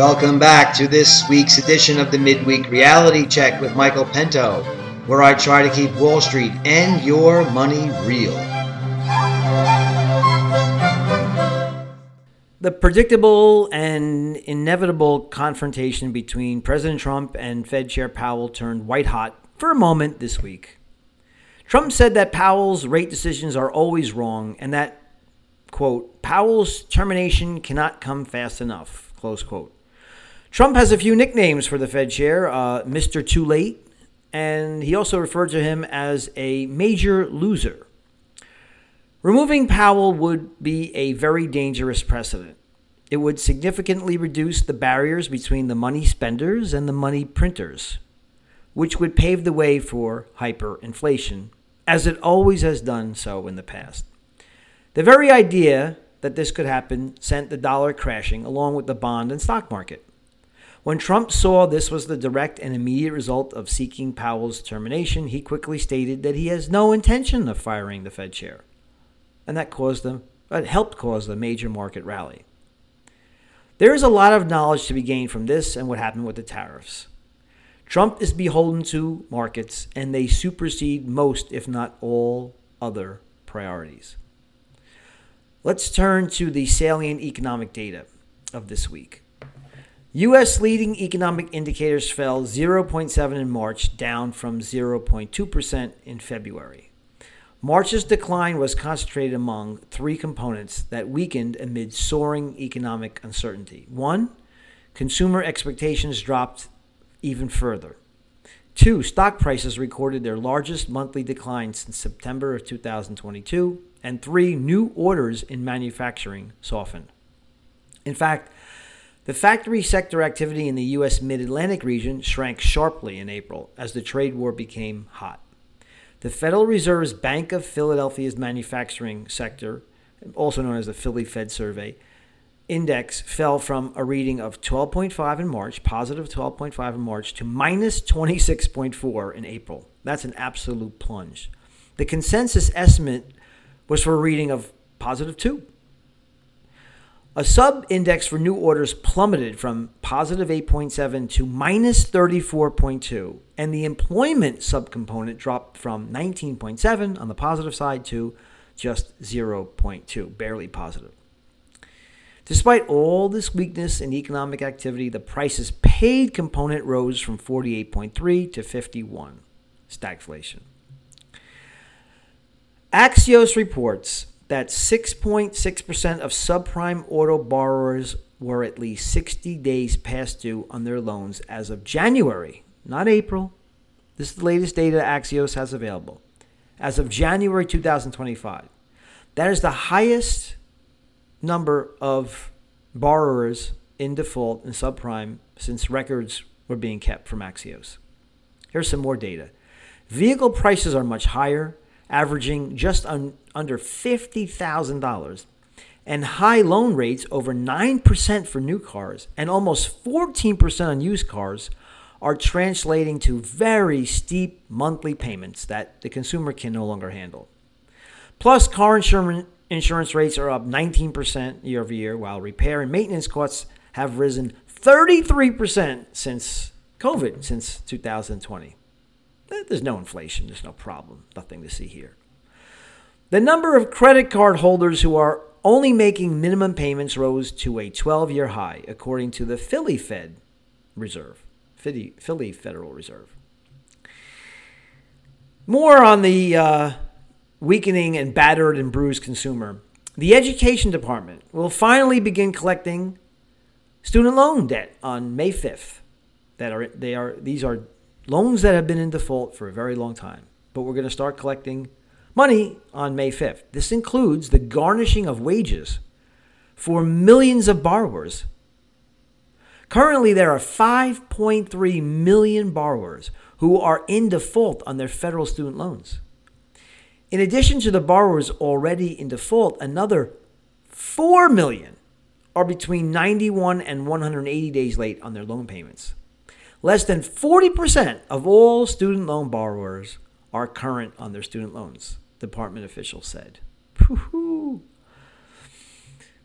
Welcome back to this week's edition of the Midweek Reality Check with Michael Pinto, where I try to keep Wall Street and your money real. The predictable and inevitable confrontation between President Trump and Fed Chair Powell turned white hot for a moment this week. Trump said that Powell's rate decisions are always wrong and that, quote, Powell's termination cannot come fast enough, close quote. Trump has a few nicknames for the Fed chair, Mr. Too Late, and he also referred to him as a major loser. Removing Powell would be a very dangerous precedent. It would significantly reduce the barriers between the money spenders and the money printers, which would pave the way for hyperinflation, as it always has done so in the past. The very idea that this could happen sent the dollar crashing along with the bond and stock market. When Trump saw this was the direct and immediate result of seeking Powell's termination, he quickly stated that he has no intention of firing the Fed chair. And that helped cause the major market rally. There is a lot of knowledge to be gained from this and what happened with the tariffs. Trump is beholden to markets, and they supersede most, if not all, other priorities. Let's turn to the salient economic data of this week. U.S. leading economic indicators fell 0.7 in March, down from 0.2% in February. March's decline was concentrated among three components that weakened amid soaring economic uncertainty. 1, consumer expectations dropped even further. 2, stock prices recorded their largest monthly decline since September of 2022. And 3, new orders in manufacturing softened. In fact, the factory sector activity in the U.S. Mid-Atlantic region shrank sharply in April as the trade war became hot. The Federal Reserve's Bank of Philadelphia's manufacturing sector, also known as the Philly Fed Survey, index fell from a reading of 12.5 in March, positive 12.5 in March, to minus 26.4 in April. That's an absolute plunge. The consensus estimate was for a reading of positive 2. A sub-index for new orders plummeted from positive 8.7 to minus 34.2, and the employment subcomponent dropped from 19.7 on the positive side to just 0.2, barely positive. Despite all this weakness in economic activity, the prices paid component rose from 48.3 to 51, stagflation. Axios reports that 6.6% of subprime auto borrowers were at least 60 days past due on their loans as of January, not April. This is the latest data Axios has available. As of January 2025. That is the highest number of borrowers in default in subprime since records were being kept from Axios. Here's some more data. Vehicle prices are much higher, averaging just under $50,000, and high loan rates over 9% for new cars and almost 14% on used cars are translating to very steep monthly payments that the consumer can no longer handle. Plus, car insurance rates are up 19% year over year, while repair and maintenance costs have risen 33% since COVID, since 2020. There's no inflation. There's no problem. Nothing to see here. The number of credit card holders who are only making minimum payments rose to a 12-year high, according to the Philly Federal Reserve. More on the weakening and battered and bruised consumer. The Education Department will finally begin collecting student loan debt on May 5th. These are loans that have been in default for a very long time, but we're going to start collecting money on May 5th. This includes the garnishing of wages for millions of borrowers. Currently, there are 5.3 million borrowers who are in default on their federal student loans. In addition to the borrowers already in default, another 4 million are between 91 and 180 days late on their loan payments. Less than 40% of all student loan borrowers are current on their student loans, department officials said. Woo-hoo.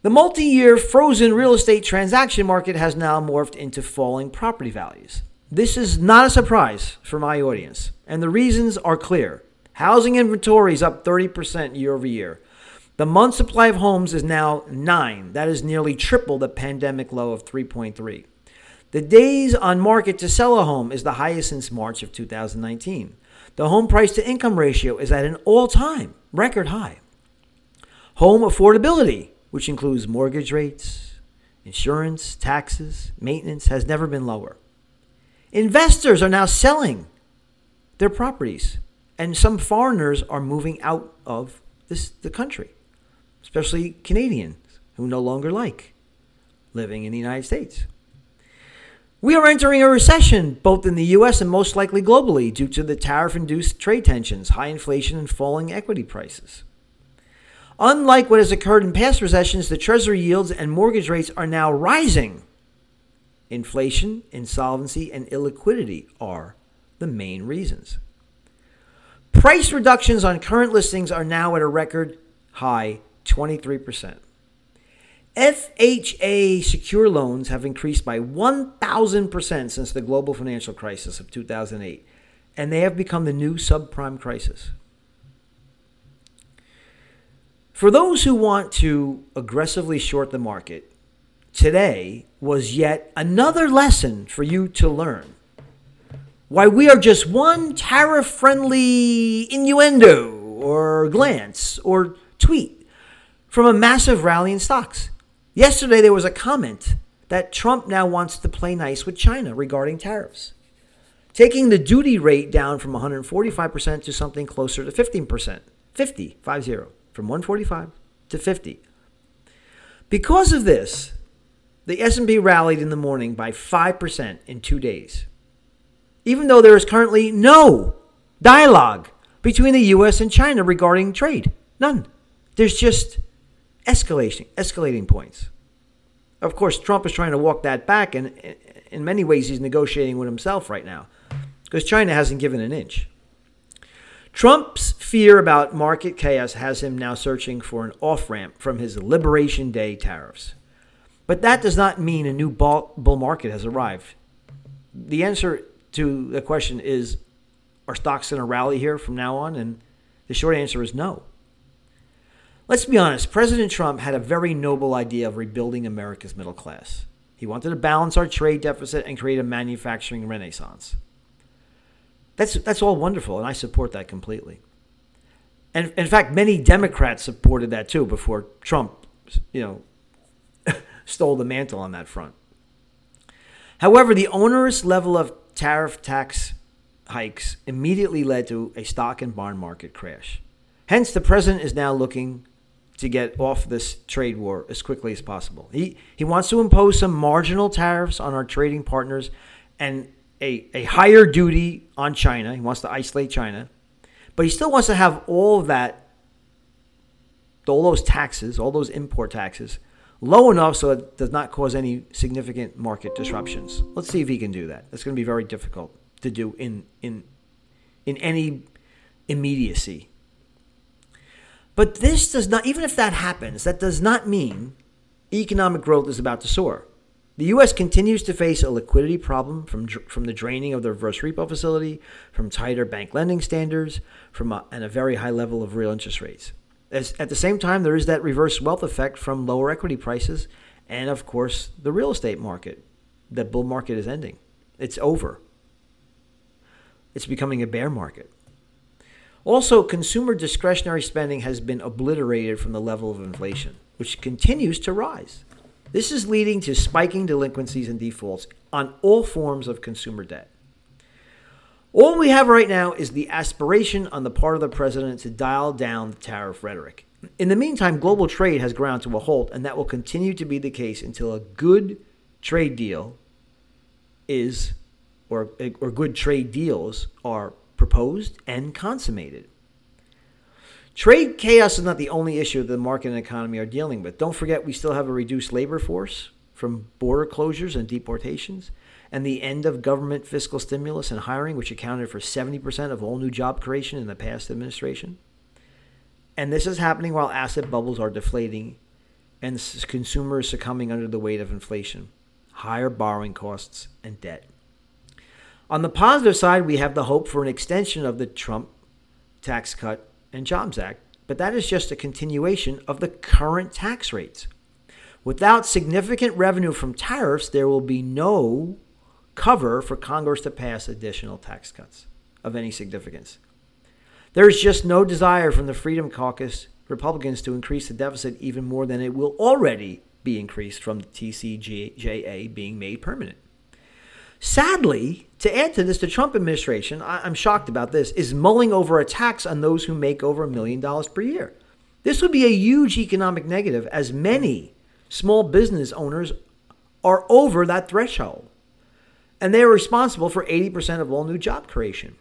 The multi-year frozen real estate transaction market has now morphed into falling property values. This is not a surprise for my audience, and the reasons are clear. Housing inventory is up 30% year over year. The month supply of homes is now 9. That is nearly triple the pandemic low of 3.3. The days on market to sell a home is the highest since March of 2019. The home price to income ratio is at an all-time record high. Home affordability, which includes mortgage rates, insurance, taxes, maintenance, has never been lower. Investors are now selling their properties, and some foreigners are moving out of the country, especially Canadians who no longer like living in the United States. We are entering a recession, both in the U.S. and most likely globally, due to the tariff-induced trade tensions, high inflation, and falling equity prices. Unlike what has occurred in past recessions, the Treasury yields and mortgage rates are now rising. Inflation, insolvency, and illiquidity are the main reasons. Price reductions on current listings are now at a record high 23%. FHA secure loans have increased by 1,000% since the global financial crisis of 2008, and they have become the new subprime crisis. For those who want to aggressively short the market, today was yet another lesson for you to learn. Why we are just one tariff-friendly innuendo or glance or tweet from a massive rally in stocks. Yesterday, there was a comment that Trump now wants to play nice with China regarding tariffs, taking the duty rate down from 145% to something closer to 15%, 50, from 145 to 50. Because of this, the S&P rallied in the morning by 5% in 2 days, even though there is currently no dialogue between the U.S. and China regarding trade. None. There's just escalating points. Of course, Trump is trying to walk that back, and in many ways he's negotiating with himself right now because China hasn't given an inch. Trump's fear about market chaos has him now searching for an off-ramp from his Liberation Day tariffs. But that does not mean a new bull market has arrived. The answer to the question is, are stocks going to rally here from now on? And the short answer is no. Let's be honest, President Trump had a very noble idea of rebuilding America's middle class. He wanted to balance our trade deficit and create a manufacturing renaissance. That's all wonderful, and I support that completely. And in fact, many Democrats supported that too before Trump, stole the mantle on that front. However, the onerous level of tariff tax hikes immediately led to a stock and bond market crash. Hence, the president is now looking to get off this trade war as quickly as possible. He wants to impose some marginal tariffs on our trading partners and a higher duty on China. He wants to isolate China. But he still wants to have all those taxes, all those import taxes, low enough so it does not cause any significant market disruptions. Let's see if he can do that. That's going to be very difficult to do in any immediacy. But this does not, even if that happens, that does not mean economic growth is about to soar. The U.S. continues to face a liquidity problem from the draining of the reverse repo facility, from tighter bank lending standards, and a very high level of real interest rates. At the same time, there is that reverse wealth effect from lower equity prices and, of course, the real estate market. The bull market is ending. It's over. It's becoming a bear market. Also, consumer discretionary spending has been obliterated from the level of inflation, which continues to rise. This is leading to spiking delinquencies and defaults on all forms of consumer debt. All we have right now is the aspiration on the part of the president to dial down the tariff rhetoric. In the meantime, global trade has ground to a halt, and that will continue to be the case until a good trade deal or good trade deals are proposed and consummated. Trade chaos is not the only issue the market and economy are dealing with. Don't forget, we still have a reduced labor force from border closures and deportations, and the end of government fiscal stimulus and hiring, which accounted for 70% of all new job creation in the past administration. And this is happening while asset bubbles are deflating and consumers succumbing under the weight of inflation, higher borrowing costs, and debt. On the positive side, we have the hope for an extension of the Trump Tax Cut and Jobs Act, but that is just a continuation of the current tax rates. Without significant revenue from tariffs, there will be no cover for Congress to pass additional tax cuts of any significance. There is just no desire from the Freedom Caucus Republicans to increase the deficit even more than it will already be increased from the TCJA being made permanent. Sadly, to add to this, the Trump administration, I'm shocked about this, is mulling over a tax on those who make over $1 million per year. This would be a huge economic negative, as many small business owners are over that threshold, and they are responsible for 80% of all new job creation.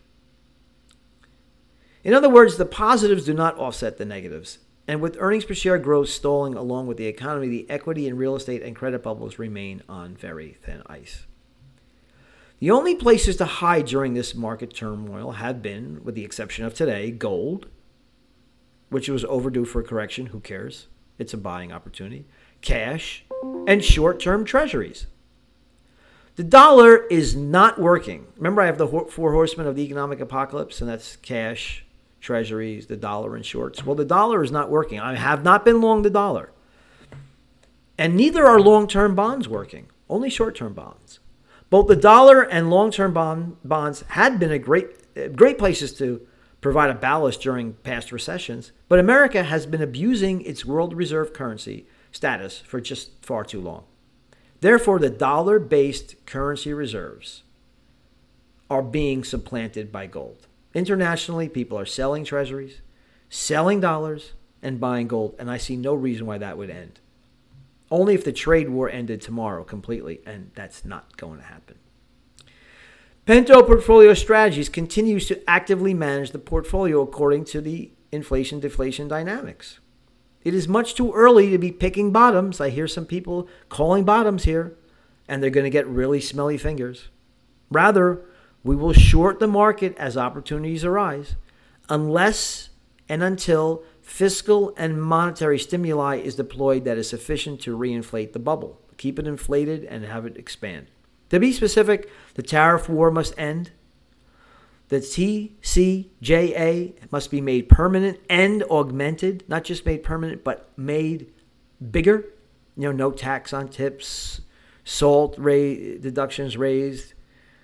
In other words, the positives do not offset the negatives. And with earnings per share growth stalling along with the economy, the equity in real estate and credit bubbles remain on very thin ice. The only places to hide during this market turmoil have been, with the exception of today, gold, which was overdue for a correction. Who cares? It's a buying opportunity. Cash, and short-term treasuries. The dollar is not working. Remember, I have the four horsemen of the economic apocalypse, and that's cash, treasuries, the dollar, and shorts. Well, the dollar is not working. I have not been long the dollar. And neither are long-term bonds working, only short-term bonds. Both the dollar and long-term bonds had been great places to provide a ballast during past recessions, but America has been abusing its world reserve currency status for just far too long. Therefore, the dollar-based currency reserves are being supplanted by gold. Internationally, people are selling treasuries, selling dollars, and buying gold, and I see no reason why that would end. Only if the trade war ended tomorrow completely, and that's not going to happen. Pento Portfolio Strategies continues to actively manage the portfolio according to the inflation-deflation dynamics. It is much too early to be picking bottoms. I hear some people calling bottoms here, and they're going to get really smelly fingers. Rather, we will short the market as opportunities arise, unless and until fiscal and monetary stimuli is deployed that is sufficient to reinflate the bubble. Keep it inflated and have it expand. To be specific, the tariff war must end. The TCJA must be made permanent and augmented, not just made permanent, but made bigger. No tax on tips, SALT deductions raised,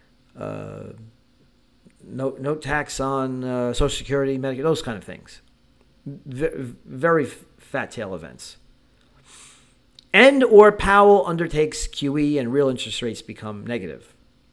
no tax on Social Security, Medicare, those kind of things. Very fat tail events. And or Powell undertakes QE and real interest rates become negative.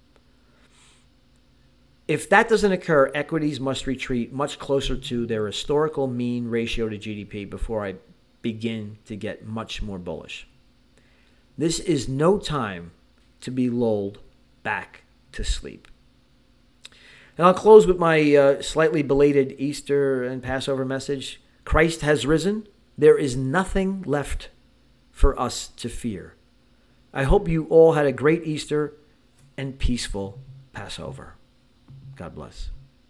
If that doesn't occur, equities must retreat much closer to their historical mean ratio to GDP before I begin to get much more bullish. This is no time to be lulled back to sleep. And I'll close with my slightly belated Easter and Passover message. Christ has risen. There is nothing left for us to fear. I hope you all had a great Easter and peaceful Passover. God bless.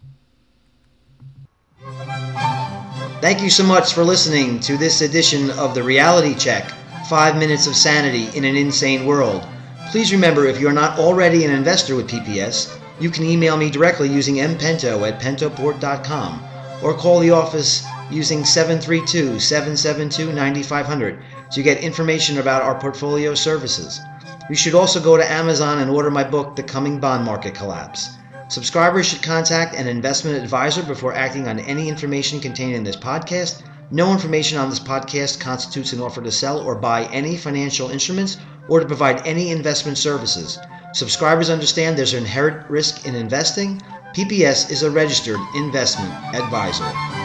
Thank you so much for listening to this edition of the Reality Check, 5 Minutes of Sanity in an Insane World. Please remember, if you're not already an investor with PPS, you can email me directly using mpento@pentoport.com or call the office using 732-772-9500 to get information about our portfolio services. You should also go to Amazon and order my book, The Coming Bond Market Collapse. Subscribers should contact an investment advisor before acting on any information contained in this podcast. No information on this podcast constitutes an offer to sell or buy any financial instruments or to provide any investment services. Subscribers understand there's an inherent risk in investing. PPS is a registered investment advisor.